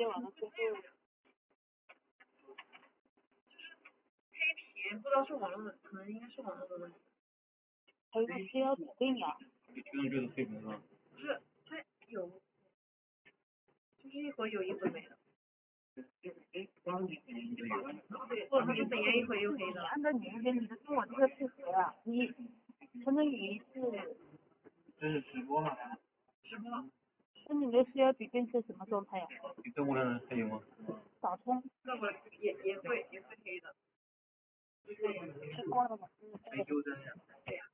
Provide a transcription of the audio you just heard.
接完了之后， 黑屏不知道是网络的，可能应该是网络的问题。 还有个 CL 指定呀。 你听上去的黑屏是吧？ 不是，它有，就是一会有一会没的。对，它是本来一会又黑的。 按照你那边你的跟我这个配合呀，你相当于是。 这是直播吗？ 直播。 那你的 CL 指定是什么状态呀？ 你登过来黑吗？ 打通。 那我也会黑的。 是挂了吗？ 没纠正呀。 对呀。